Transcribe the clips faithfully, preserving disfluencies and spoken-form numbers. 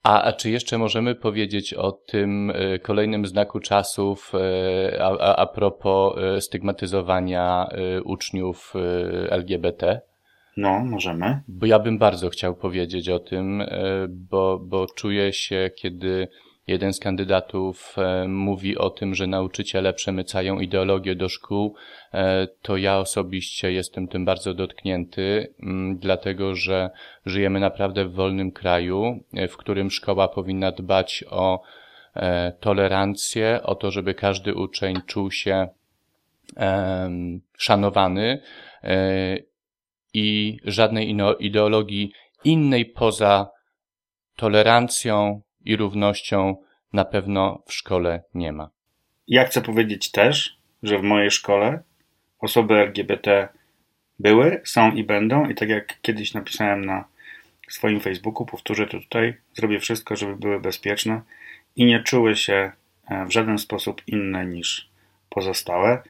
A, a czy jeszcze możemy powiedzieć o tym y, kolejnym znaku czasów y, a, a, a propos y, stygmatyzowania y, uczniów y, L G B T? No, możemy. Bo ja bym bardzo chciał powiedzieć o tym, y, bo, bo czuję się, kiedy jeden z kandydatów y, mówi o tym, że nauczyciele przemycają ideologię do szkół, y, to ja osobiście jestem tym bardzo dotknięty, y, dlatego że żyjemy naprawdę w wolnym kraju, y, w którym szkoła powinna dbać o y, tolerancję, o to, żeby każdy uczeń czuł się y, szanowany y, i żadnej ino- ideologii innej poza tolerancją i równością na pewno w szkole nie ma. Ja chcę powiedzieć też, że w mojej szkole osoby L G B T były, są i będą i tak jak kiedyś napisałem na swoim Facebooku, powtórzę to tutaj, zrobię wszystko, żeby były bezpieczne i nie czuły się w żaden sposób inne niż pozostałe.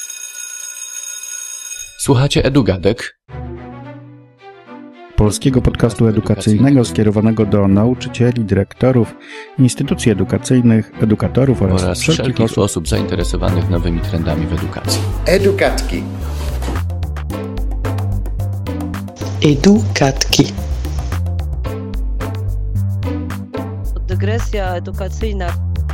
Słuchacie EduGadek, polskiego podcastu edukacyjnego skierowanego do nauczycieli, dyrektorów, instytucji edukacyjnych, edukatorów oraz, oraz wszelkich, wszelkich osób... osób zainteresowanych nowymi trendami w edukacji. EduGadki. EduGadki. Dygresja edukacyjna.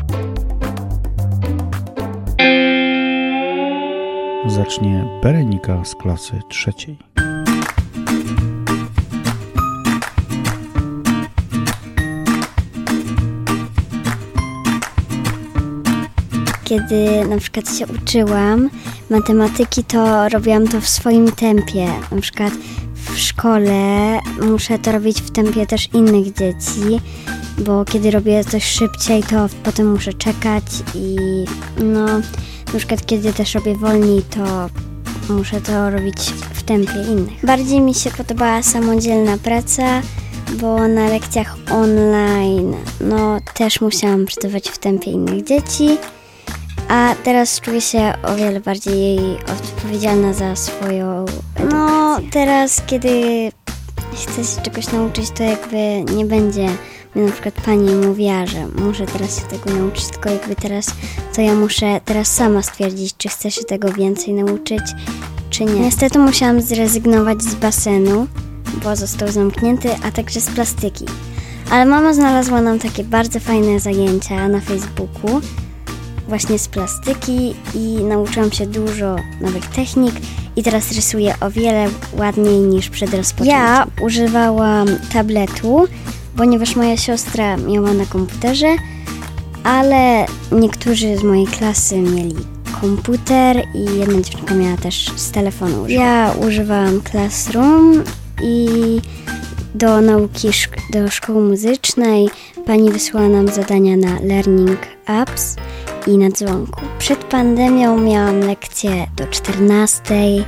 Zacznie Berenika z klasy trzeciej. Kiedy na przykład się uczyłam matematyki, to robiłam to w swoim tempie. Na przykład w szkole muszę to robić w tempie też innych dzieci, bo kiedy robię coś szybciej, to potem muszę czekać i no, na przykład kiedy też robię wolniej, to muszę to robić w tempie innych. Bardziej mi się podobała samodzielna praca, bo na lekcjach online no, też musiałam pracować w tempie innych dzieci. A teraz czuję się o wiele bardziej odpowiedzialna za swoją edukację. No teraz, kiedy chcę się czegoś nauczyć, to jakby nie będzie mi na przykład pani mówiła, że muszę teraz się tego nauczyć, tylko jakby teraz to ja muszę teraz sama stwierdzić, czy chcę się tego więcej nauczyć, czy nie. Niestety musiałam zrezygnować z basenu, bo został zamknięty, a także z plastyki. Ale mama znalazła nam takie bardzo fajne zajęcia na Facebooku, właśnie z plastyki i nauczyłam się dużo nowych technik i teraz rysuję o wiele ładniej niż przed rozpoczęciem. Ja używałam tabletu, ponieważ moja siostra miała na komputerze, ale niektórzy z mojej klasy mieli komputer i jedna dziewczynka miała też z telefonu. Ja używałam Classroom i do nauki szk- do szkoły muzycznej pani wysłała nam zadania na Learning Apps i na dzwonku. Przed pandemią miałam lekcję do czternastej.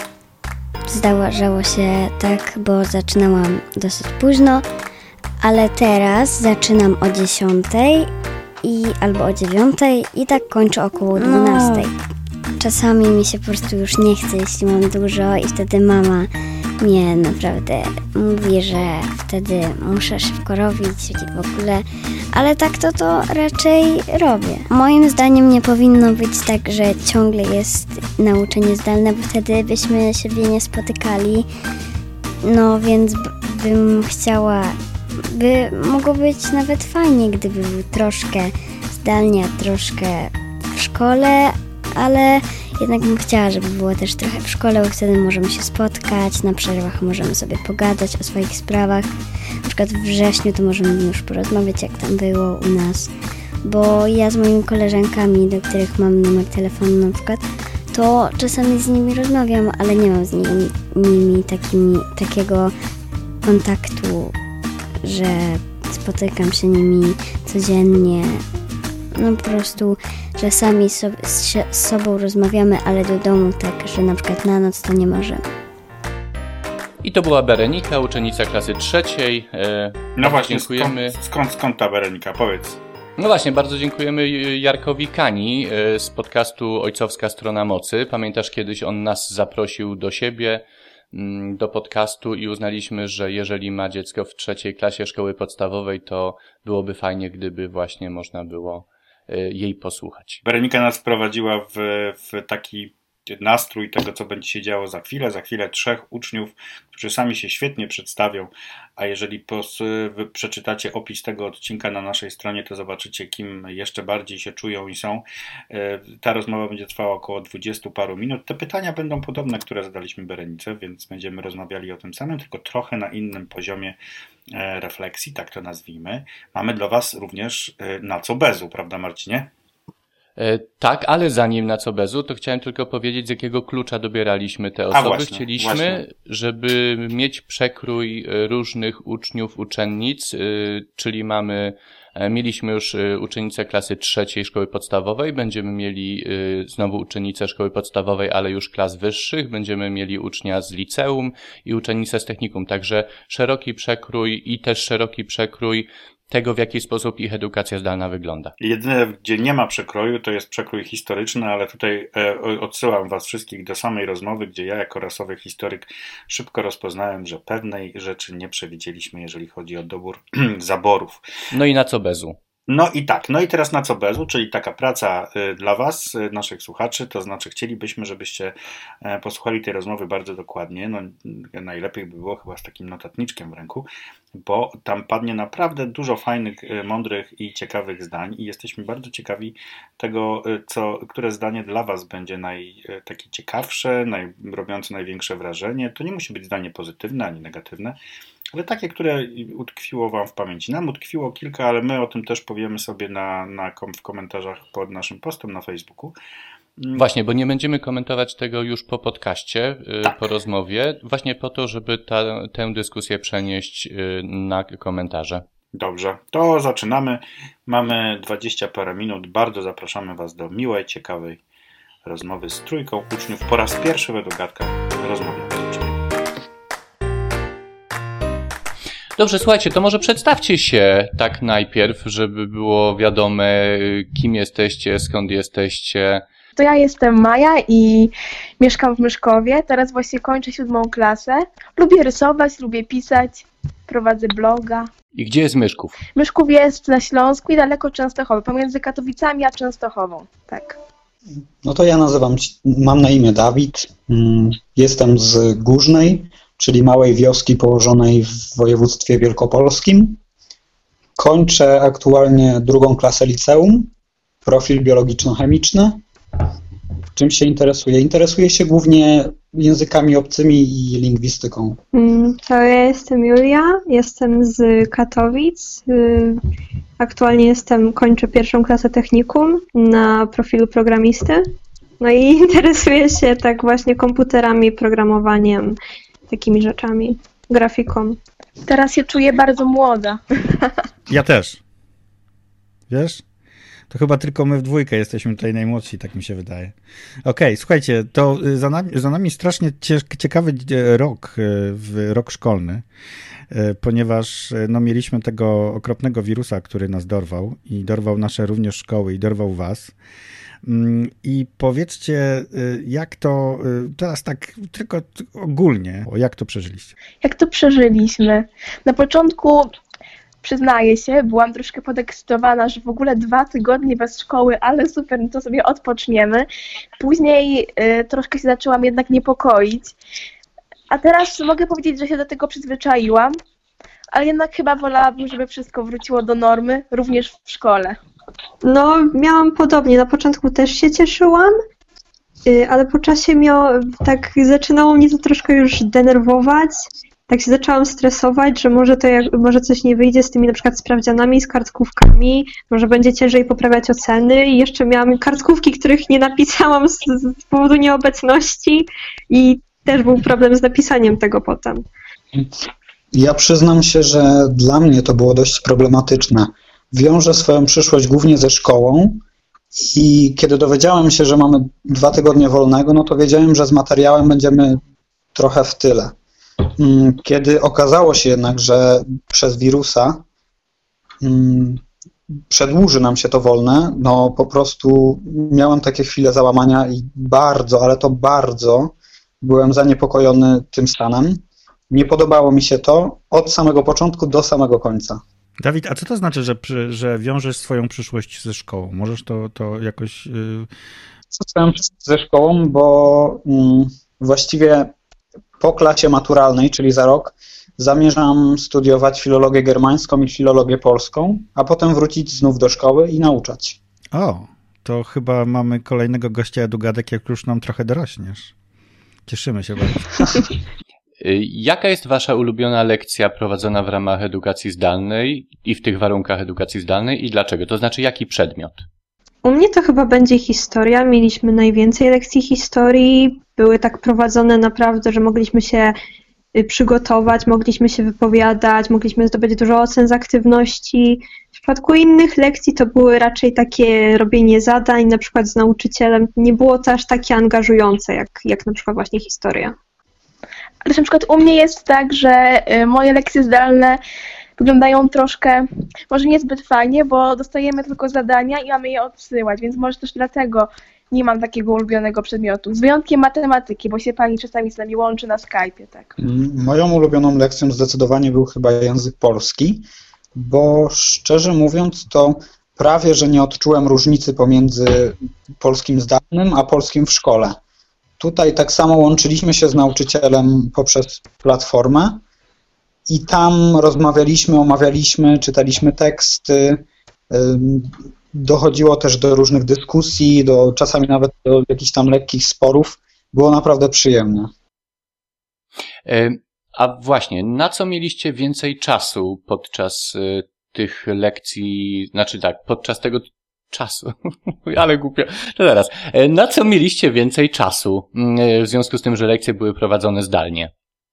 Zdarzało się tak, bo zaczynałam dosyć późno, ale teraz zaczynam o dziesiątej i albo o dziewiątej i tak kończę około dwunastej. No. Czasami mi się po prostu już nie chce, jeśli mam dużo i wtedy mama mnie naprawdę mówi, że wtedy muszę szybko robić i w ogóle, ale tak to to raczej robię. Moim zdaniem nie powinno być tak, że ciągle jest nauczanie zdalne, bo wtedy byśmy siebie nie spotykali, no więc b- bym chciała, by mogło być nawet fajnie, gdyby był troszkę zdalnie, a troszkę w szkole, ale jednak bym chciała, żeby było też trochę w szkole, bo wtedy możemy się spotkać, na przerwach możemy sobie pogadać o swoich sprawach. Na przykład w wrześniu to możemy już porozmawiać, jak tam było u nas. Bo ja z moimi koleżankami, do których mam numer telefonu na przykład, to czasami z nimi rozmawiam, ale nie mam z nimi, nimi takimi, takiego kontaktu, że spotykam się nimi codziennie. No po prostu czasami so, z, z sobą rozmawiamy, ale do domu tak, że na przykład na noc to nie możemy. I to była Berenika, uczennica klasy trzeciej. E, no właśnie, dziękujemy. Skąd, skąd, skąd ta Berenika? Powiedz. No właśnie, bardzo dziękujemy Jarkowi Kani e, z podcastu Ojcowska Strona Mocy. Pamiętasz, kiedyś on nas zaprosił do siebie do podcastu i uznaliśmy, że jeżeli ma dziecko w trzeciej klasie szkoły podstawowej, to byłoby fajnie, gdyby właśnie można było jej posłuchać. Weronika nas wprowadziła w, w taki nastrój tego, co będzie się działo za chwilę. Za chwilę trzech uczniów, którzy sami się świetnie przedstawią, a jeżeli pos, wy przeczytacie opis tego odcinka na naszej stronie, to zobaczycie, kim jeszcze bardziej się czują i są. Ta rozmowa będzie trwała około dwudziestu paru minut. Te pytania będą podobne, które zadaliśmy Berenice, więc będziemy rozmawiali o tym samym, tylko trochę na innym poziomie refleksji, tak to nazwijmy. Mamy dla Was również na co bezu, prawda Marcinie? Tak, ale zanim na co bezu, to chciałem tylko powiedzieć, z jakiego klucza dobieraliśmy te osoby. Właśnie, Chcieliśmy, właśnie. żeby mieć przekrój różnych uczniów, uczennic, czyli mamy, mieliśmy już uczennicę klasy trzeciej szkoły podstawowej, będziemy mieli znowu uczennicę szkoły podstawowej, ale już klas wyższych, będziemy mieli ucznia z liceum i uczennicę z technikum, także szeroki przekrój i też szeroki przekrój tego, w jaki sposób ich edukacja zdalna wygląda. Jedyne, gdzie nie ma przekroju, to jest przekrój historyczny, ale tutaj e, odsyłam Was wszystkich do samej rozmowy, gdzie ja jako rasowy historyk szybko rozpoznałem, że pewnej rzeczy nie przewidzieliśmy, jeżeli chodzi o dobór zaborów. No i na co bezu? No i tak, no i teraz na co bezu, czyli taka praca dla Was, naszych słuchaczy, to znaczy chcielibyśmy, żebyście posłuchali tej rozmowy bardzo dokładnie, no najlepiej by było chyba z takim notatniczkiem w ręku, bo tam padnie naprawdę dużo fajnych, mądrych i ciekawych zdań i jesteśmy bardzo ciekawi tego, co, które zdanie dla Was będzie naj, takie ciekawsze, naj, robiące największe wrażenie. To nie musi być zdanie pozytywne ani negatywne, ale takie, które utkwiło Wam w pamięci. Nam utkwiło kilka, ale my o tym też powiemy sobie na, na kom, w komentarzach pod naszym postem na Facebooku. Właśnie, bo nie będziemy komentować tego już po podcaście, tak. po rozmowie, właśnie po to, żeby ta, tę dyskusję przenieść na komentarze. Dobrze, to zaczynamy. Mamy dwadzieścia parę minut. Bardzo zapraszamy Was do miłej, ciekawej rozmowy z trójką uczniów. Po raz pierwszy według Gadka rozmawiamy z uczniami. Dobrze, słuchajcie, to może przedstawcie się tak najpierw, żeby było wiadome, kim jesteście, skąd jesteście. To ja jestem Maja i mieszkam w Myszkowie. Teraz właśnie kończę siódmą klasę. Lubię rysować, lubię pisać, prowadzę bloga. I gdzie jest Myszków? Myszków jest na Śląsku i daleko Częstochowy, pomiędzy Katowicami a Częstochową, tak. No to ja nazywam, mam na imię Dawid, jestem z Górznej, czyli małej wioski położonej w województwie wielkopolskim. Kończę aktualnie drugą klasę liceum, profil biologiczno-chemiczny. Czym się interesuję? Interesuję się głównie językami obcymi i lingwistyką. To ja jestem Julia, jestem z Katowic. Aktualnie jestem, kończę pierwszą klasę technikum na profilu programisty. No i interesuję się tak właśnie komputerami, programowaniem, takimi rzeczami, grafiką. Teraz się czuję bardzo młoda. Ja też. Wiesz? To chyba tylko my w dwójkę jesteśmy tutaj najmłodsi, tak mi się wydaje. Okej, okay, słuchajcie, to za nami, za nami strasznie ciekawy rok, rok szkolny, ponieważ no, mieliśmy tego okropnego wirusa, który nas dorwał i dorwał nasze również szkoły i dorwał was. I powiedzcie, jak to, teraz tak tylko ogólnie, jak to przeżyliście? Jak to przeżyliśmy? Na początku, przyznaję się, byłam troszkę podekscytowana, że w ogóle dwa tygodnie bez szkoły, ale super, no to sobie odpoczniemy. Później y, troszkę się zaczęłam jednak niepokoić, a teraz mogę powiedzieć, że się do tego przyzwyczaiłam, ale jednak chyba wolałabym, żeby wszystko wróciło do normy, również w szkole. No, miałam podobnie. Na początku też się cieszyłam, ale po czasie miał, tak zaczynało mnie to troszkę już denerwować. Tak się zaczęłam stresować, że może to jak, może coś nie wyjdzie z tymi na przykład sprawdzianami, z kartkówkami, może będzie ciężej poprawiać oceny i jeszcze miałam kartkówki, których nie napisałam z, z powodu nieobecności i też był problem z napisaniem tego potem. Ja przyznam się, że dla mnie to było dość problematyczne. Wiążę swoją przyszłość głównie ze szkołą i kiedy dowiedziałem się, że mamy dwa tygodnie wolnego, no to wiedziałem, że z materiałem będziemy trochę w tyle. Kiedy okazało się jednak, że przez wirusa um, przedłuży nam się to wolne, no po prostu miałem takie chwile załamania i bardzo, ale to bardzo Byłem zaniepokojony tym stanem. Nie podobało mi się to od samego początku do samego końca. Dawid, a co to znaczy, że, że wiążesz swoją przyszłość ze szkołą? Możesz to, to jakoś... Yy... Zostałem ze szkołą, bo mm, właściwie po klasie maturalnej, czyli za rok, zamierzam studiować filologię germańską i filologię polską, a potem wrócić znów do szkoły i nauczać. O, to chyba mamy kolejnego gościa Edugadek, jak już nam trochę dorośniesz. Cieszymy się bardzo. Jaka jest wasza ulubiona lekcja prowadzona w ramach edukacji zdalnej i w tych warunkach edukacji zdalnej i dlaczego? To znaczy, jaki przedmiot? U mnie to chyba będzie historia. Mieliśmy najwięcej lekcji historii. Były tak prowadzone naprawdę, że mogliśmy się przygotować, mogliśmy się wypowiadać, mogliśmy zdobyć dużo ocen z aktywności. W przypadku innych lekcji to były raczej takie robienie zadań, na przykład z nauczycielem. Nie było to aż takie angażujące, jak, jak na przykład właśnie historia. Ale na przykład u mnie jest tak, że moje lekcje zdalne wyglądają troszkę, może niezbyt fajnie, bo dostajemy tylko zadania i mamy je odsyłać, więc może też dlatego nie mam takiego ulubionego przedmiotu. Z wyjątkiem matematyki, bo się pani czasami z nami łączy na Skype'ie, tak. Moją ulubioną lekcją zdecydowanie był chyba język polski, bo szczerze mówiąc to prawie, że nie odczułem różnicy pomiędzy polskim zdalnym a polskim w szkole. Tutaj tak samo łączyliśmy się z nauczycielem poprzez platformę i tam rozmawialiśmy, omawialiśmy, czytaliśmy teksty, dochodziło też do różnych dyskusji, do czasami nawet do jakichś tam lekkich sporów. Było naprawdę przyjemne. A właśnie, na co mieliście więcej czasu podczas tych lekcji, znaczy tak, podczas tego czasu, ale głupio, to zaraz, na co mieliście więcej czasu w związku z tym, że lekcje były prowadzone zdalnie?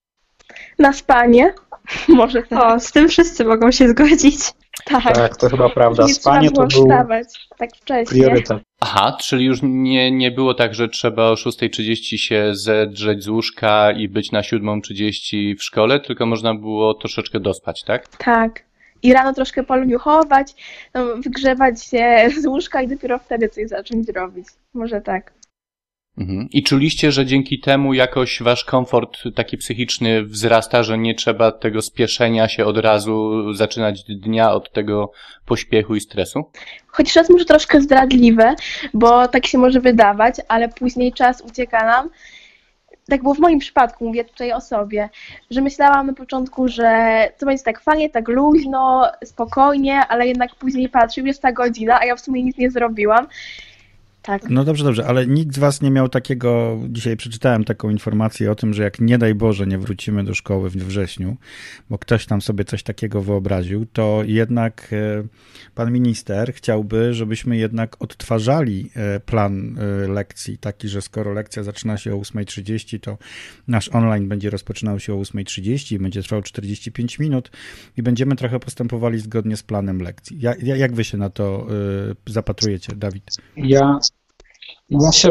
Na spanie, może tak. O, z tym wszyscy mogą się zgodzić. Tak, tak to chyba prawda. Nie Spanie trzeba było to był wstawać tak wcześnie. priorytet. Aha, czyli już nie, nie było tak, że trzeba o szósta trzydzieści się zedrzeć z łóżka i być na siódma trzydzieści w szkole, tylko można było troszeczkę dospać, tak? Tak. I rano troszkę poluniuchować, no, wygrzewać się z łóżka i dopiero wtedy coś zacząć robić. Może tak. Mhm. I czuliście, że dzięki temu jakoś wasz komfort taki psychiczny wzrasta, że nie trzeba tego spieszenia się od razu zaczynać dnia od tego pośpiechu i stresu? Choć czas może troszkę zdradliwe, bo tak się może wydawać, ale później czas ucieka nam. Tak było w moim przypadku, mówię tutaj o sobie, że myślałam na początku, że to będzie tak fajnie, tak luźno, spokojnie, ale jednak później patrzę, jest ta godzina, a ja w sumie nic nie zrobiłam. Tak. No dobrze, dobrze, ale nikt z was nie miał takiego, dzisiaj przeczytałem taką informację o tym, że jak nie daj Boże nie wrócimy do szkoły w wrześniu, bo ktoś tam sobie coś takiego wyobraził, to jednak pan minister chciałby, żebyśmy jednak odtwarzali plan lekcji, taki, że skoro lekcja zaczyna się o ósma trzydzieści, to nasz online będzie rozpoczynał się o ósma trzydzieści, będzie trwał czterdzieści pięć minut i będziemy trochę postępowali zgodnie z planem lekcji. Ja, jak wy się na to zapatrujecie, Dawid? Ja Ja, się,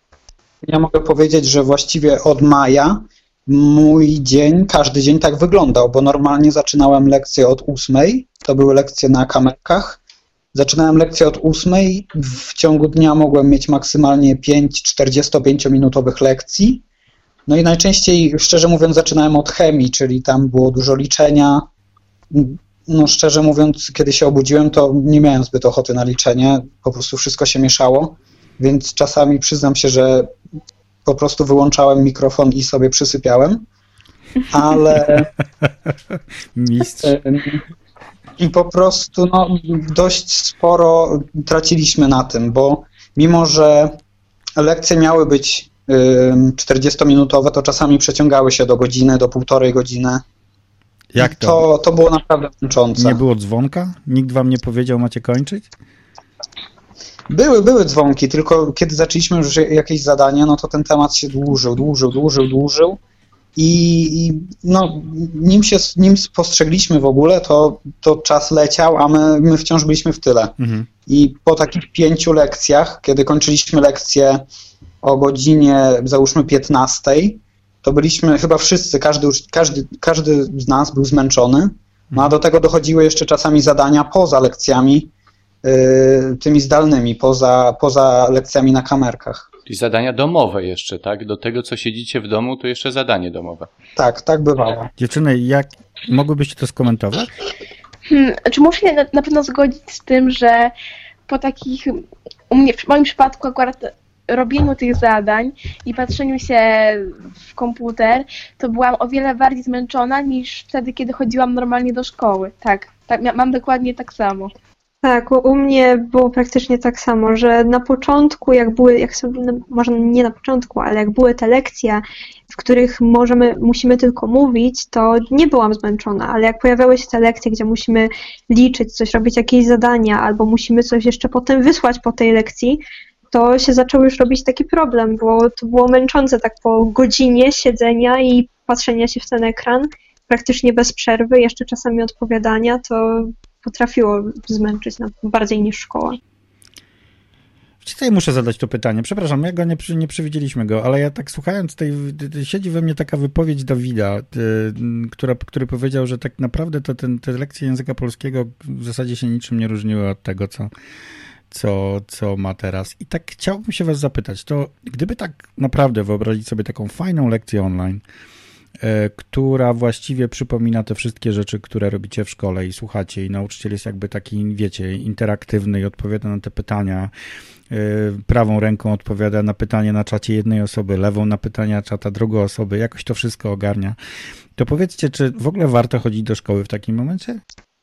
ja mogę powiedzieć, że właściwie od maja mój dzień, każdy dzień tak wyglądał, bo normalnie zaczynałem lekcję od ósmej, to były lekcje na kamerkach. Zaczynałem lekcję od ósmej, w ciągu dnia mogłem mieć maksymalnie pięć czterdziestopięciominutowych lekcji. No i najczęściej, szczerze mówiąc, zaczynałem od chemii, czyli tam było dużo liczenia. No szczerze mówiąc, kiedy się obudziłem, to nie miałem zbyt ochoty na liczenie, po prostu wszystko się mieszało. Więc czasami przyznam się, że po prostu wyłączałem mikrofon i sobie przysypiałem, ale Mistrz. i po prostu no, dość sporo traciliśmy na tym, bo mimo, że lekcje miały być czterdziestominutowe, to czasami przeciągały się do godziny, do półtorej godziny. Jak to? To, to było naprawdę męczące. Nie było dzwonka? Nikt wam nie powiedział, macie kończyć? Były, były dzwonki, tylko kiedy zaczęliśmy już jakieś zadania, no to ten temat się dłużył, dłużył, dłużył, dłużył i, i no, nim się nim spostrzegliśmy w ogóle, to, to czas leciał, a my, my wciąż byliśmy w tyle. Mhm. I po takich pięciu lekcjach, kiedy kończyliśmy lekcję o godzinie, załóżmy piętnastej, to byliśmy chyba wszyscy, każdy, każdy, każdy z nas był zmęczony, no a do tego dochodziły jeszcze czasami zadania poza lekcjami, tymi zdalnymi, poza, poza lekcjami na kamerkach. Czyli zadania domowe jeszcze, tak? Do tego, co siedzicie w domu, to jeszcze zadanie domowe. Tak, tak bywało. Dziewczyny, jak mogłybyście to skomentować? Hmm, czy muszę się na, na pewno zgodzić z tym, że po takich, u mnie, w moim przypadku akurat robieniu tych zadań i patrzeniu się w komputer, to byłam o wiele bardziej zmęczona niż wtedy, kiedy chodziłam normalnie do szkoły. Tak, tak mam dokładnie tak samo. Tak, u, u mnie było praktycznie tak samo, że na początku, jak były, jak są, no, może nie na początku, ale jak były te lekcje, w których możemy, musimy tylko mówić, to nie byłam zmęczona, ale jak pojawiały się te lekcje, gdzie musimy liczyć coś, robić jakieś zadania, albo musimy coś jeszcze potem wysłać po tej lekcji, to się zaczął już robić taki problem, bo to było męczące tak po godzinie siedzenia i patrzenia się w ten ekran, praktycznie bez przerwy, jeszcze czasami odpowiadania, to potrafiło zmęczyć bardziej niż szkoła. Tutaj muszę zadać to pytanie. Przepraszam, ja go nie, nie przewidzieliśmy go, ale ja tak słuchając tej, siedzi we mnie taka wypowiedź Dawida, y, która, który powiedział, że tak naprawdę to ten, te lekcje języka polskiego w zasadzie się niczym nie różniły od tego, co, co, co ma teraz. I tak chciałbym się was zapytać, to gdyby tak naprawdę wyobrazić sobie taką fajną lekcję online, która właściwie przypomina te wszystkie rzeczy, które robicie w szkole i słuchacie, i nauczyciel jest jakby taki, wiecie, interaktywny i odpowiada na te pytania, prawą ręką odpowiada na pytanie na czacie jednej osoby, lewą na pytania czata drugiej osoby, jakoś to wszystko ogarnia. To powiedzcie, czy w ogóle warto chodzić do szkoły w takim momencie?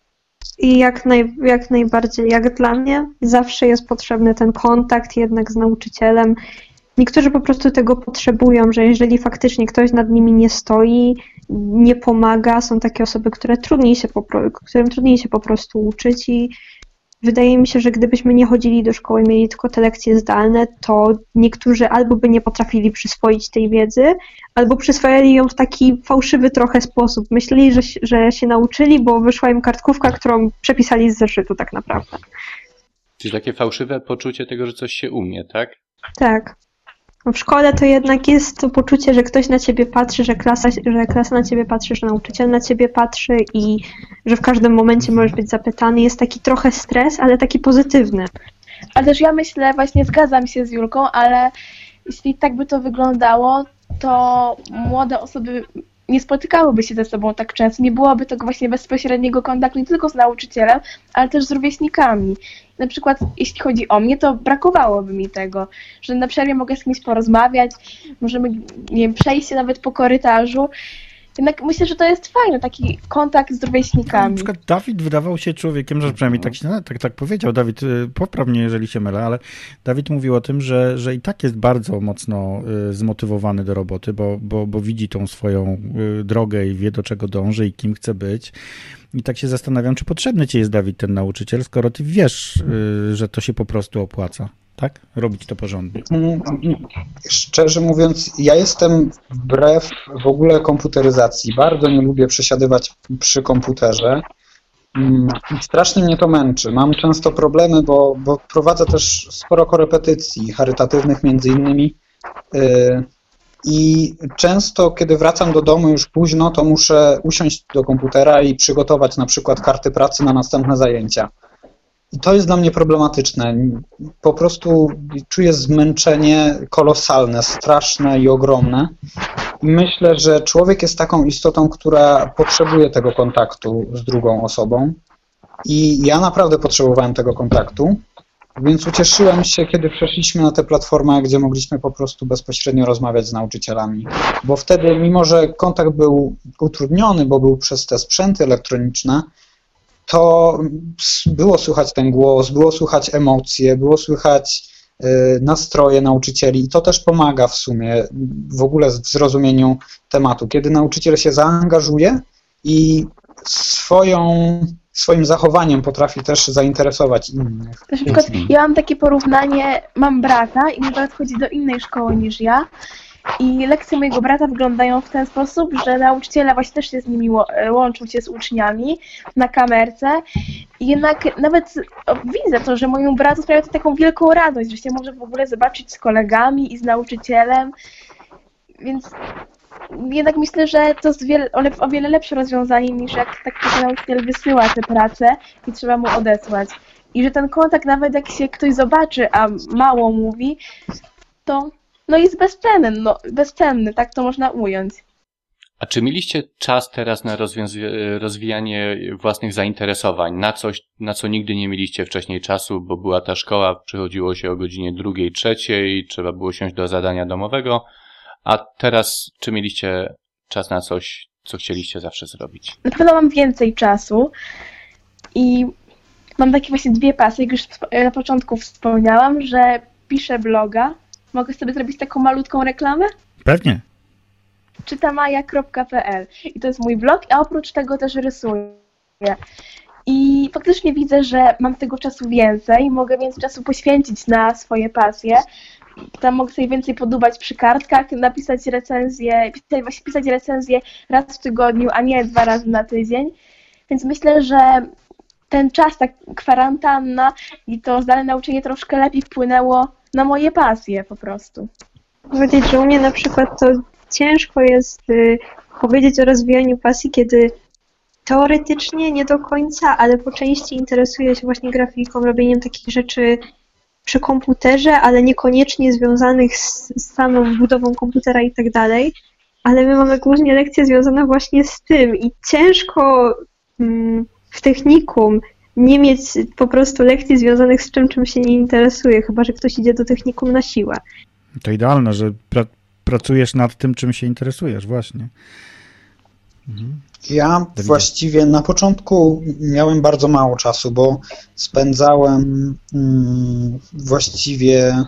I jak, naj, jak najbardziej, jak dla mnie, zawsze jest potrzebny ten kontakt jednak z nauczycielem. Niektórzy po prostu tego potrzebują, że jeżeli faktycznie ktoś nad nimi nie stoi, nie pomaga, są takie osoby, które trudniej się po, którym trudniej się po prostu uczyć i wydaje mi się, że gdybyśmy nie chodzili do szkoły i mieli tylko te lekcje zdalne, to niektórzy albo by nie potrafili przyswoić tej wiedzy, albo przyswajali ją w taki fałszywy trochę sposób. Myśleli, że, że się nauczyli, bo wyszła im kartkówka, którą przepisali z zeszytu tak naprawdę. Czyli takie fałszywe poczucie tego, że coś się umie, tak? Tak. W szkole to jednak jest to poczucie, że ktoś na ciebie patrzy, że klasa, że klasa na ciebie patrzy, że nauczyciel na ciebie patrzy i że w każdym momencie możesz być zapytany. Jest taki trochę stres, ale taki pozytywny. Ale też ja myślę, właśnie zgadzam się z Julką, ale jeśli tak by to wyglądało, to młode osoby nie spotykałyby się ze sobą tak często. Nie byłoby tego właśnie bezpośredniego kontaktu nie tylko z nauczycielem, ale też z rówieśnikami. Na przykład jeśli chodzi o mnie, to brakowałoby mi tego, że na przerwie mogę z kimś porozmawiać, możemy, nie wiem, przejść się nawet po korytarzu. Jednak myślę, że to jest fajne, taki kontakt z rówieśnikami. Na przykład Dawid wydawał się człowiekiem, że przynajmniej tak, się, tak, tak powiedział, Dawid, popraw mnie, jeżeli się mylę, ale Dawid mówił o tym, że, że i tak jest bardzo mocno zmotywowany do roboty, bo, bo, bo widzi tą swoją drogę i wie, do czego dąży i kim chce być. I tak się zastanawiam, czy potrzebny ci jest, Dawid, ten nauczyciel, skoro ty wiesz, że to się po prostu opłaca, tak? Robić to porządnie. Szczerze mówiąc, ja jestem wbrew w ogóle komputeryzacji. Bardzo nie lubię przesiadywać przy komputerze. Strasznie mnie to męczy. Mam często problemy, bo, bo prowadzę też sporo korepetycji charytatywnych między innymi. I często, kiedy wracam do domu już późno, to muszę usiąść do komputera i przygotować na przykład karty pracy na następne zajęcia. I to jest dla mnie problematyczne. Po prostu czuję zmęczenie kolosalne, straszne i ogromne. I myślę, że człowiek jest taką istotą, która potrzebuje tego kontaktu z drugą osobą. I ja naprawdę potrzebowałem tego kontaktu. Więc ucieszyłem się, kiedy przeszliśmy na tę platformę, gdzie mogliśmy po prostu bezpośrednio rozmawiać z nauczycielami. Bo wtedy, mimo że kontakt był utrudniony, bo był przez te sprzęty elektroniczne, to było słychać ten głos, było słychać emocje, było słychać nastroje nauczycieli i to też pomaga w sumie w ogóle w zrozumieniu tematu. Kiedy nauczyciel się zaangażuje i swoją, swoim zachowaniem potrafi też zainteresować innych. Na przykład ja mam takie porównanie, mam brata i mój brat chodzi do innej szkoły niż ja. I lekcje mojego brata wyglądają w ten sposób, że nauczyciele właśnie też się z nimi łączą się z uczniami na kamerce. I jednak nawet widzę to, że mojemu bratu sprawia to taką wielką radość, że się może w ogóle zobaczyć z kolegami i z nauczycielem. Więc jednak myślę, że to jest wiele, o wiele lepsze rozwiązanie niż jak tak nauczyciel wysyła tę pracę i trzeba mu odesłać. I że ten kontakt, nawet jak się ktoś zobaczy, a mało mówi, to no jest bezcenny, no, bezcenny, tak to można ująć. A czy mieliście czas teraz na rozwiązy- rozwijanie własnych zainteresowań, na coś, na co nigdy nie mieliście wcześniej czasu, bo była ta szkoła, przychodziło się o godzinie drugiej, trzeciej, trzeba było siąść do zadania domowego, a teraz czy mieliście czas na coś, co chcieliście zawsze zrobić? Na pewno mam więcej czasu i mam takie właśnie dwie pasje, jak już na początku wspomniałam, że piszę bloga. Mogę sobie zrobić taką malutką reklamę? Pewnie. czytamaja kropka pe el i to jest mój blog, a oprócz tego też rysuję. I faktycznie widzę, że mam tego czasu więcej, mogę więcej czasu poświęcić na swoje pasje. Tam mogę sobie więcej podubać przy kartkach, napisać recenzję, pisać, właśnie pisać recenzję raz w tygodniu, a nie dwa razy na tydzień. Więc myślę, że ten czas, ta kwarantanna i to zdalne nauczenie troszkę lepiej wpłynęło na moje pasje po prostu. Powiedzieć, że u mnie na przykład to ciężko jest y, powiedzieć o rozwijaniu pasji, kiedy teoretycznie nie do końca, ale po części interesuję się właśnie grafiką, robieniem takich rzeczy przy komputerze, ale niekoniecznie związanych z, z samą budową komputera i tak dalej. Ale my mamy głównie lekcje związane właśnie z tym i ciężko mm, w technikum nie mieć po prostu lekcji związanych z czym, czym się nie interesuje, chyba że ktoś idzie do technikum na siłę. To idealne, że pra- pracujesz nad tym, czym się interesujesz, właśnie. Mhm. Ja właściwie na początku miałem bardzo mało czasu, bo spędzałem mm, właściwie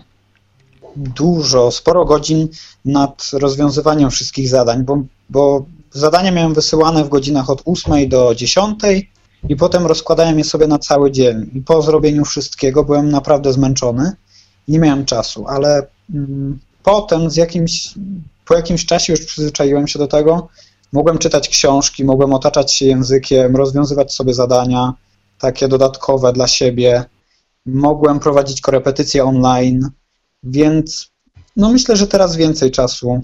dużo, sporo godzin nad rozwiązywaniem wszystkich zadań, bo, bo zadania miałem wysyłane w godzinach od ósmej do dziesiątej i potem rozkładałem je sobie na cały dzień. I po zrobieniu wszystkiego byłem naprawdę zmęczony, nie miałem czasu, ale mm, potem z jakimś, po jakimś czasie już przyzwyczaiłem się do tego. Mogłem czytać książki, mogłem otaczać się językiem, rozwiązywać sobie zadania takie dodatkowe dla siebie. Mogłem prowadzić korepetycje online, więc no myślę, że teraz więcej czasu.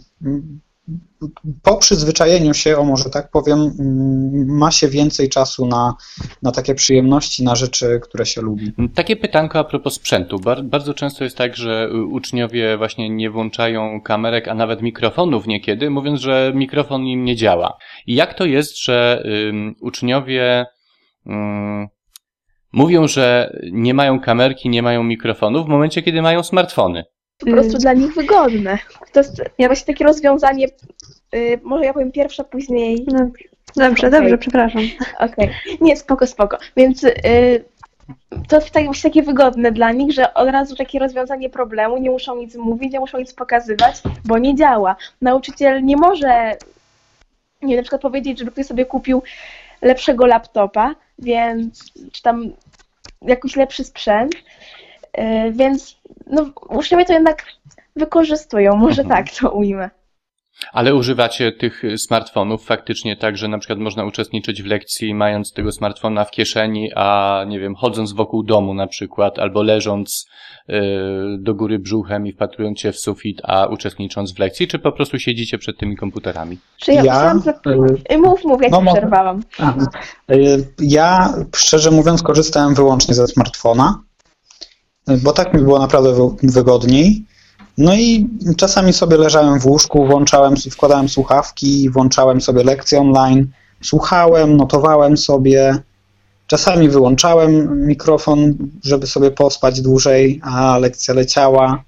Po przyzwyczajeniu się, o może tak powiem, ma się więcej czasu na, na takie przyjemności, na rzeczy, które się lubi. Takie pytanko a propos sprzętu. Bar- bardzo często jest tak, że uczniowie właśnie nie włączają kamerek, a nawet mikrofonów niekiedy, mówiąc, że mikrofon im nie działa. I jak to jest, że ym, uczniowie ym, mówią, że nie mają kamerki, nie mają mikrofonów w momencie, kiedy mają smartfony? Po prostu mm. dla nich wygodne. To jest właśnie takie rozwiązanie, yy, może ja powiem pierwsza, później... No, dobrze, okay. dobrze, przepraszam. Okej, okay. Nie, spoko, spoko. Więc yy, to jest tak, właśnie takie wygodne dla nich, że od razu takie rozwiązanie problemu, nie muszą nic mówić, nie muszą nic pokazywać, bo nie działa. Nauczyciel nie może, nie wiem, na przykład powiedzieć, żeby ktoś sobie kupił lepszego laptopa, więc, czy tam jakiś lepszy sprzęt, yy, więc no, uczniowie to jednak wykorzystują, może mhm. tak to ujmę. Ale używacie tych smartfonów faktycznie tak, że na przykład można uczestniczyć w lekcji mając tego smartfona w kieszeni, a nie wiem, chodząc wokół domu na przykład, albo leżąc y, do góry brzuchem i wpatrując się w sufit, a uczestnicząc w lekcji, czy po prostu siedzicie przed tymi komputerami? Czy ja, ja y, mów, mów, ja no, ci przerwałam. Y, ja, szczerze mówiąc, korzystałem wyłącznie ze smartfona, bo tak mi było naprawdę wygodniej. No i czasami sobie leżałem w łóżku, włączałem, wkładałem słuchawki, włączałem sobie lekcje online, słuchałem, notowałem sobie. Czasami wyłączałem mikrofon, żeby sobie pospać dłużej, a lekcja leciała.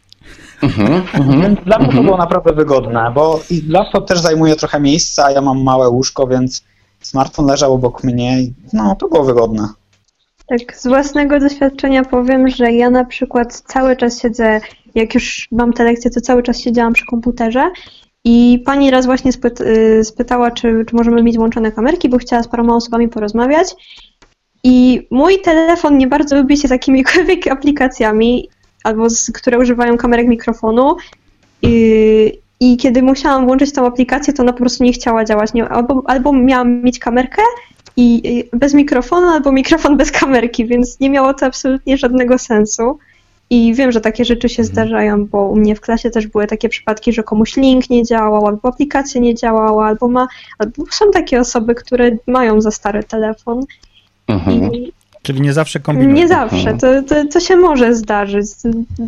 Mm-hmm, więc dla mnie to było naprawdę wygodne, bo i laptop też zajmuje trochę miejsca, a ja mam małe łóżko, więc smartfon leżał obok mnie i no, to było wygodne. Tak, z własnego doświadczenia powiem, że ja na przykład cały czas siedzę, jak już mam te lekcje, to cały czas siedziałam przy komputerze i pani raz właśnie spyt, spytała, czy, czy możemy mieć włączone kamerki, bo chciała z paroma osobami porozmawiać i mój telefon nie bardzo lubi się z jakimikolwiek aplikacjami, albo z, które używają kamerek mikrofonu i, i kiedy musiałam włączyć tą aplikację, to ona po prostu nie chciała działać, nie, albo, albo miałam mieć kamerkę i bez mikrofonu, albo mikrofon bez kamerki, więc nie miało to absolutnie żadnego sensu. I wiem, że takie rzeczy się zdarzają, bo u mnie w klasie też były takie przypadki, że komuś link nie działał, albo aplikacja nie działała, albo ma, albo są takie osoby, które mają za stary telefon. Mhm. I Czyli nie zawsze kombinują. Nie zawsze, to, to, to się może zdarzyć.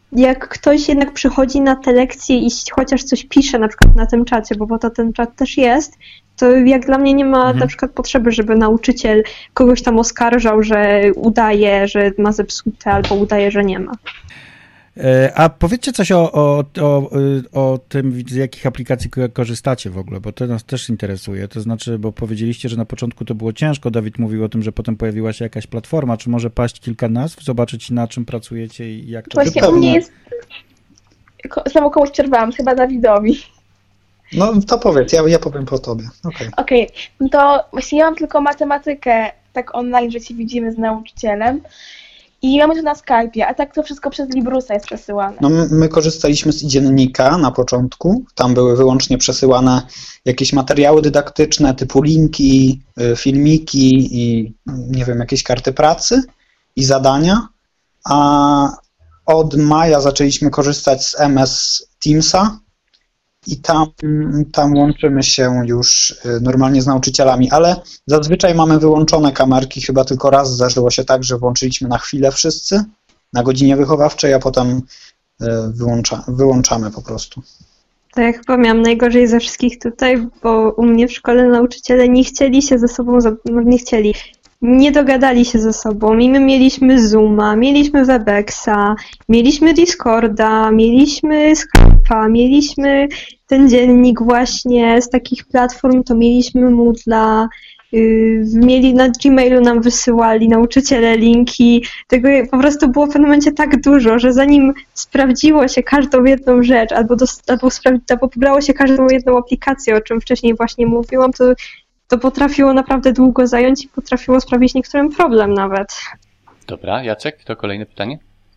jak ktoś jednak przychodzi na te lekcje i chociaż coś pisze na przykład na tym czacie, bo po to ten czat też jest, to jak dla mnie nie ma mhm. na przykład potrzeby, żeby nauczyciel kogoś tam oskarżał, że udaje, że ma zepsute albo udaje, że nie ma. A powiedzcie coś o, o, o, o tym, z jakich aplikacji korzystacie w ogóle, bo to nas też interesuje. To znaczy, bo powiedzieliście, że na początku to było ciężko. Dawid mówił o tym, że potem pojawiła się jakaś platforma. Czy może paść kilka nazw, zobaczyć na czym pracujecie i jak to Właśnie u mnie jest... Znowu komuś przerwałam, chyba Dawidowi. No to powiedz, ja, ja powiem po tobie. Okej, okay. okay. No to właśnie ja mam tylko matematykę tak online, że się widzimy z nauczycielem. I mamy to na Skype'ie, a tak to wszystko przez Librusa jest przesyłane. No my, my korzystaliśmy z dziennika na początku. Tam były wyłącznie przesyłane jakieś materiały dydaktyczne typu linki, filmiki i nie wiem, jakieś karty pracy i zadania. A od maja zaczęliśmy korzystać z M S Teamsa i tam, tam łączymy się już normalnie z nauczycielami, ale zazwyczaj mamy wyłączone kamerki, chyba tylko raz zdarzyło się tak, że włączyliśmy na chwilę wszyscy, na godzinie wychowawczej, a potem wyłącza, wyłączamy po prostu. To ja chyba miałam najgorzej ze wszystkich tutaj, bo u mnie w szkole nauczyciele nie chcieli się ze sobą, nie chcieli, nie dogadali się ze sobą i my mieliśmy Zooma, mieliśmy Webexa, mieliśmy Discorda, mieliśmy Skype'a, mieliśmy ten dziennik właśnie z takich platform, to mieliśmy Moodla, yy, mieli na Gmailu nam wysyłali nauczyciele linki, tego po prostu było w pewnym momencie tak dużo, że zanim sprawdziło się każdą jedną rzecz albo, do, albo, spra- albo pobrało się każdą jedną aplikację, o czym wcześniej właśnie mówiłam, to to potrafiło naprawdę długo zająć i potrafiło sprawić niektórym problem nawet. Dobra, Jacek, to kolejne pytanie?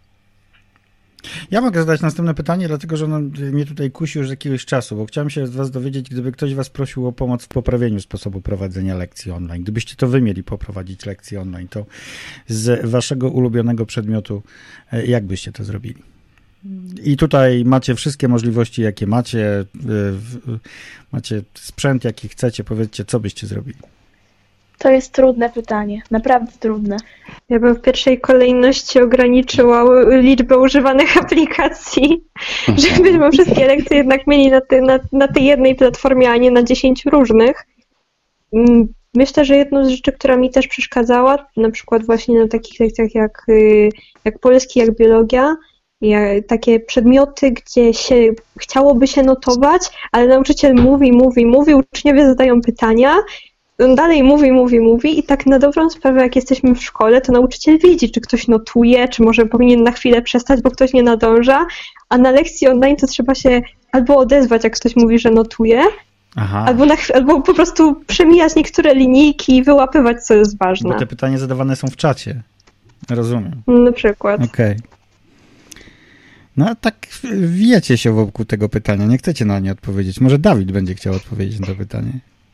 Ja mogę zadać następne pytanie, dlatego że ono mnie tutaj kusi już z jakiegoś czasu, bo chciałem się z was dowiedzieć, gdyby ktoś was prosił o pomoc w poprawieniu sposobu prowadzenia lekcji online. Gdybyście to wy mieli poprowadzić lekcje online, to z waszego ulubionego przedmiotu jak byście to zrobili? I tutaj macie wszystkie możliwości, jakie macie, macie sprzęt, jaki chcecie, powiedzcie, co byście zrobili. To jest trudne pytanie, naprawdę trudne. Ja bym w pierwszej kolejności ograniczyła liczbę używanych aplikacji, żebyśmy wszystkie lekcje jednak mieli na, ty, na, na tej jednej platformie, a nie na dziesięciu różnych. Myślę, że jedną z rzeczy, która mi też przeszkadzała, na przykład właśnie na takich lekcjach jak, jak polski, jak biologia, takie przedmioty, gdzie się chciałoby się notować, ale nauczyciel mówi, mówi, mówi, uczniowie zadają pytania, on dalej mówi, mówi, mówi i tak na dobrą sprawę, jak jesteśmy w szkole, to nauczyciel widzi, czy ktoś notuje, czy może powinien na chwilę przestać, bo ktoś nie nadąża, a na lekcji online to trzeba się albo odezwać, jak ktoś mówi, że notuje, albo, na, albo po prostu przemijać niektóre linijki i wyłapywać, co jest ważne. Bo te pytania zadawane są w czacie. Rozumiem. Na przykład. Okej. Okay. No tak wiecie się wokół tego pytania, nie chcecie na nie odpowiedzieć. Może Dawid będzie chciał odpowiedzieć na to pytanie.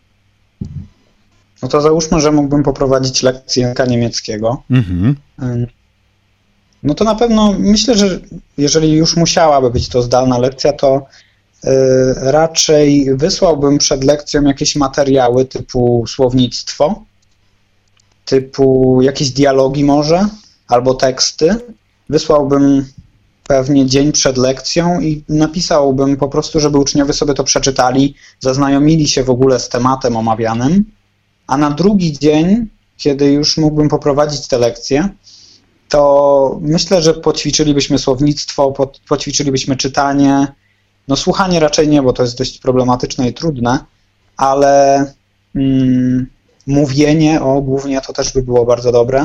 No to załóżmy, że mógłbym poprowadzić lekcję języka niemieckiego. Mhm. No to na pewno myślę, że jeżeli już musiałaby być to zdalna lekcja, to y, raczej wysłałbym przed lekcją jakieś materiały typu słownictwo, typu jakieś dialogi może, albo teksty. Wysłałbym pewnie dzień przed lekcją i napisałbym po prostu, żeby uczniowie sobie to przeczytali, zaznajomili się w ogóle z tematem omawianym, a na drugi dzień, kiedy już mógłbym poprowadzić te lekcje, to myślę, że poćwiczylibyśmy słownictwo, poćwiczylibyśmy czytanie, no słuchanie raczej nie, bo to jest dość problematyczne i trudne, ale mm, mówienie, o głównie to też by było bardzo dobre.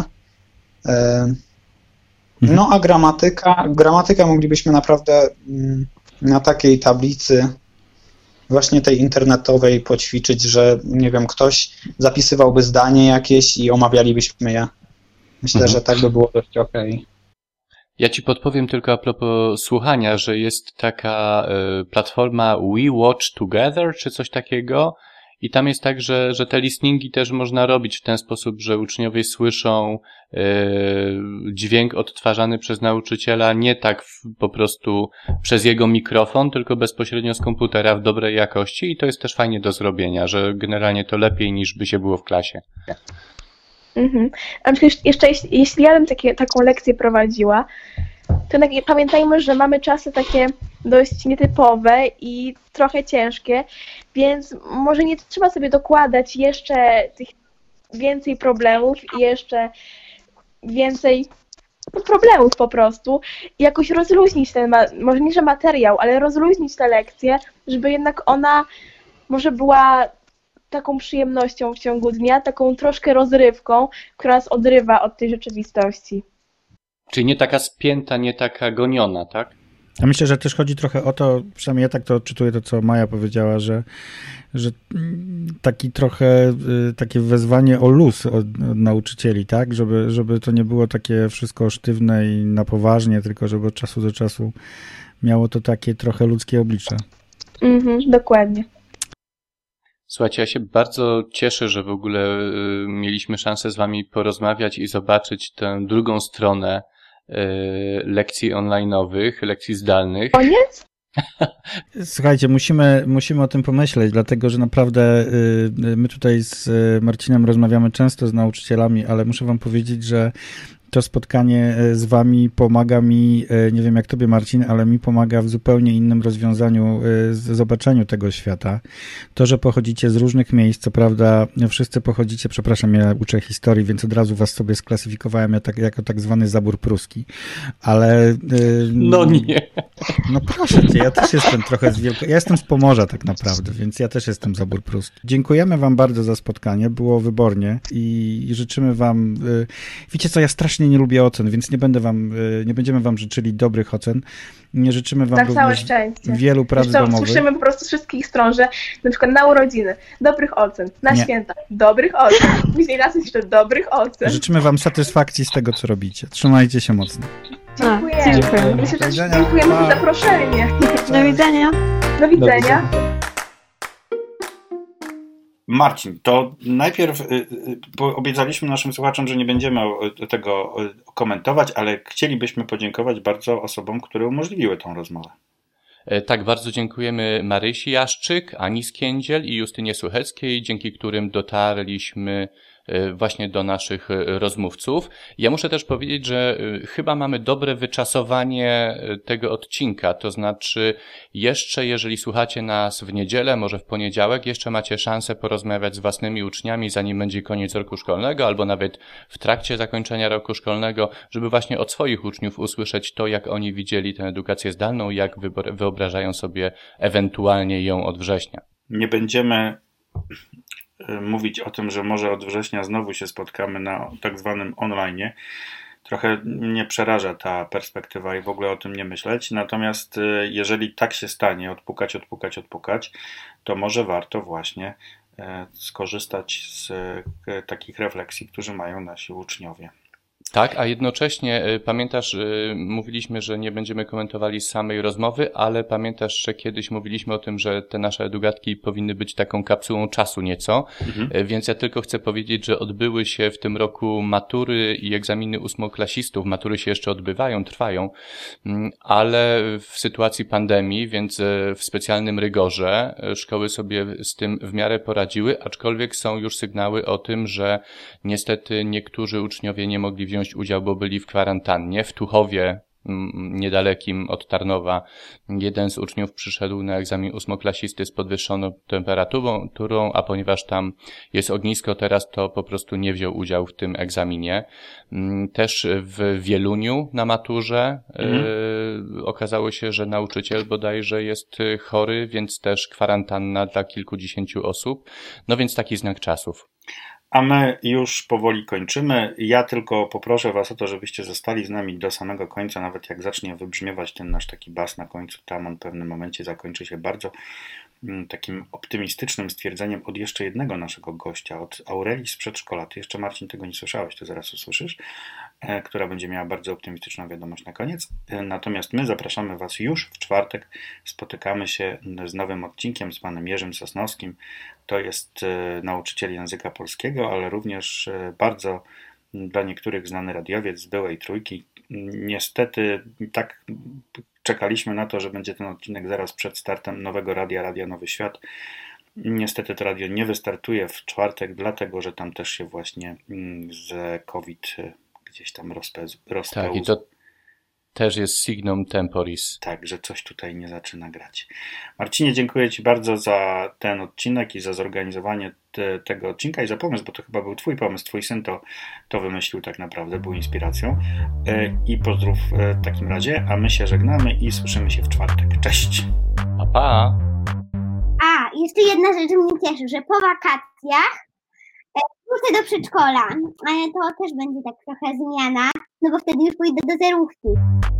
No a gramatyka, gramatykę moglibyśmy naprawdę na takiej tablicy właśnie tej internetowej poćwiczyć, że nie wiem, ktoś zapisywałby zdanie jakieś i omawialibyśmy je. Myślę, mhm. że tak by było dość okej. Okay. Ja ci podpowiem tylko a propos słuchania, że jest taka y, platforma We Watch Together, czy coś takiego. I tam jest tak, że, że te listeningi też można robić w ten sposób, że uczniowie słyszą yy, dźwięk odtwarzany przez nauczyciela nie tak w, po prostu przez jego mikrofon, tylko bezpośrednio z komputera w dobrej jakości i to jest też fajnie do zrobienia, że generalnie to lepiej niż by się było w klasie. Mhm. A jeszcze jeśli ja bym takie, taką lekcję prowadziła, to jednak pamiętajmy, że mamy czasy takie dość nietypowe i trochę ciężkie, więc może nie trzeba sobie dokładać jeszcze tych więcej problemów i jeszcze więcej problemów po prostu i jakoś rozluźnić ten, ma- może nie, że materiał, ale rozluźnić tę lekcję, żeby jednak ona może była taką przyjemnością w ciągu dnia, taką troszkę rozrywką, która nas odrywa od tej rzeczywistości. Czyli nie taka spięta, nie taka goniona, tak? Ja myślę, że też chodzi trochę o to, przynajmniej ja tak to odczytuję, to co Maja powiedziała, że, że taki trochę, takie wezwanie o luz od, od nauczycieli, tak? Żeby, żeby to nie było takie wszystko sztywne i na poważnie, tylko żeby od czasu do czasu miało to takie trochę ludzkie oblicze. Mhm, dokładnie. Słuchajcie, ja się bardzo cieszę, że w ogóle y, mieliśmy szansę z wami porozmawiać i zobaczyć tę drugą stronę y, lekcji online'owych, lekcji zdalnych. Koniec? Słuchajcie, musimy, musimy o tym pomyśleć, dlatego że naprawdę y, my tutaj z Marcinem rozmawiamy często z nauczycielami, ale muszę wam powiedzieć, że to spotkanie z wami pomaga mi, nie wiem jak tobie Marcin, ale mi pomaga w zupełnie innym rozwiązaniu, zobaczeniu tego świata. To, że pochodzicie z różnych miejsc, co prawda wszyscy pochodzicie, przepraszam, ja uczę historii, więc od razu was sobie sklasyfikowałem jako tak, jako tak zwany zabór pruski, ale... No nie. No proszę cię, ja też jestem trochę z Wielko... Ja jestem z Pomorza tak naprawdę, więc ja też jestem zabór pruski. Dziękujemy wam bardzo za spotkanie, było wybornie i życzymy wam... Wiecie co, ja strasznie nie lubię ocen, więc nie będę wam, nie będziemy wam życzyli dobrych ocen. Nie życzymy wam Na całe również szczęście. wielu prac Zresztą domowych. słyszymy po prostu z wszystkich stron, że na przykład na urodziny dobrych ocen, na Nie. święta dobrych ocen, później raz jeszcze dobrych ocen. Życzymy wam satysfakcji z tego, co robicie. Trzymajcie się mocno. Dziękujemy. dziękuję. Myślę, Do że widzenia. dziękujemy Pa. za zaproszenie. Do widzenia. Do widzenia. Marcin, to najpierw y, y, bo obiecaliśmy naszym słuchaczom, że nie będziemy o- tego y, komentować, ale chcielibyśmy podziękować bardzo osobom, które umożliwiły tą rozmowę. E, Tak, bardzo dziękujemy Marysi Jaszczyk, Ani Skiędziel i Justynie Sucheckiej, dzięki którym dotarliśmy e, właśnie do naszych e, rozmówców. Ja muszę też powiedzieć, że e, chyba mamy dobre wyczasowanie e, tego odcinka, to znaczy jeszcze jeżeli słuchacie nas w niedzielę, może w poniedziałek, jeszcze macie szansę porozmawiać z własnymi uczniami, zanim będzie koniec roku szkolnego, albo nawet w trakcie zakończenia roku szkolnego, żeby właśnie od swoich uczniów usłyszeć to, jak oni widzieli tę edukację zdalną, jak wybor- wyobrażają sobie ewentualnie ją od września. Nie będziemy y, mówić o tym, że może od września znowu się spotkamy na tak zwanym online. Trochę mnie przeraża ta perspektywa i w ogóle o tym nie myśleć. Natomiast y, jeżeli tak się stanie, odpukać, odpukać, odpukać, to może warto właśnie y, skorzystać z y, takich refleksji, które mają nasi uczniowie. Tak, a jednocześnie y, pamiętasz, y, mówiliśmy, że nie będziemy komentowali samej rozmowy, ale pamiętasz, że kiedyś mówiliśmy o tym, że te nasze edugatki powinny być taką kapsułą czasu nieco, Mhm. y, więc ja tylko chcę powiedzieć, że odbyły się w tym roku matury i egzaminy ósmoklasistów. Matury się jeszcze odbywają, trwają, mm, ale w sytuacji pandemii, więc y, w specjalnym rygorze y, szkoły sobie z tym w miarę poradziły, aczkolwiek są już sygnały o tym, że niestety niektórzy uczniowie nie mogli wziąć udział, bo byli w kwarantannie. W Tuchowie, mm, niedalekim od Tarnowa, jeden z uczniów przyszedł na egzamin ósmoklasisty z podwyższoną temperaturą, turą, a ponieważ tam jest ognisko teraz, to po prostu nie wziął udziału w tym egzaminie. Mm, Też w Wieluniu na maturze Mhm. y, okazało się, że nauczyciel bodajże jest y, chory, więc też kwarantanna dla kilkudziesięciu osób. No więc taki znak czasów. A my już powoli kończymy. Ja tylko poproszę Was o to, żebyście zostali z nami do samego końca, nawet jak zacznie wybrzmiewać ten nasz taki bas na końcu, tam on w pewnym momencie zakończy się bardzo mm, takim optymistycznym stwierdzeniem od jeszcze jednego naszego gościa, od Aurelii z przedszkola. Ty jeszcze, Marcin, tego nie słyszałeś, to zaraz usłyszysz, e, która będzie miała bardzo optymistyczną wiadomość na koniec. E, Natomiast my zapraszamy Was już w czwartek. Spotykamy się z nowym odcinkiem z panem Jerzym Sosnowskim. To jest e, nauczyciel języka polskiego, ale również e, bardzo dla niektórych znany radiowiec z byłej trójki. Niestety tak czekaliśmy na to, że będzie ten odcinek zaraz przed startem nowego radia, Radia Nowy Świat. Niestety to radio nie wystartuje w czwartek, dlatego że tam też się właśnie mm, z COVID e, gdzieś tam rozpełzł. Tak, i to też jest signum temporis. Tak, że coś tutaj nie zaczyna grać. Marcinie, dziękuję Ci bardzo za ten odcinek i za zorganizowanie te, tego odcinka i za pomysł, bo to chyba był Twój pomysł, Twój syn to, to wymyślił tak naprawdę, był inspiracją. I pozdrów w takim razie, a my się żegnamy i słyszymy się w czwartek. Cześć! Pa, pa! A, jeszcze jedna rzecz mnie cieszy, że po wakacjach e, wrócę do przedszkola, ale to też będzie tak trochę zmiana, no bo wtedy już pójdę do zerówki.